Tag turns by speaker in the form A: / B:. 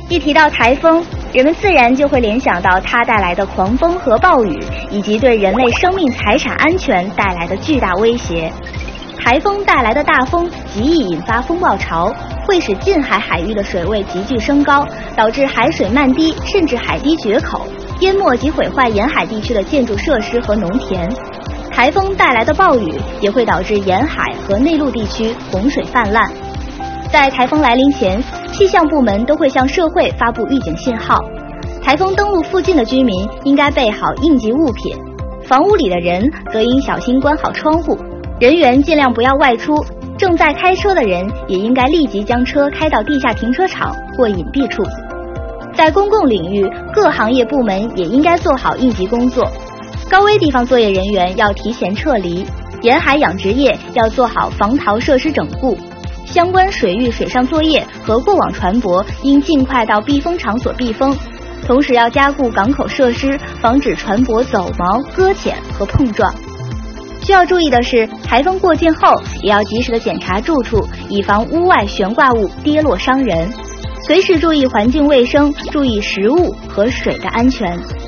A: 一提到台风，人们自然就会联想到它带来的狂风和暴雨，以及对人类生命财产安全带来的巨大威胁。台风带来的大风极易引发风暴潮，会使近海海域的水位急剧升高，导致海水漫低，甚至海堤决口，淹没及毁坏沿海地区的建筑设施和农田。台风带来的暴雨也会导致沿海和内陆地区洪水泛滥。在台风来临前，气象部门都会向社会发布预警信号。台风登陆附近的居民应该备好应急物品，房屋里的人则应小心关好窗户，人员尽量不要外出，正在开车的人也应该立即将车开到地下停车场或隐蔽处。在公共领域，各行业部门也应该做好应急工作，高危地方作业人员要提前撤离，沿海养殖业要做好防逃设施整固，相关水域水上作业和过往船舶应尽快到避风场所避风，同时要加固港口设施，防止船舶走锚、搁浅和碰撞。需要注意的是，台风过境后也要及时的检查住处，以防屋外悬挂物跌落伤人。随时注意环境卫生，注意食物和水的安全。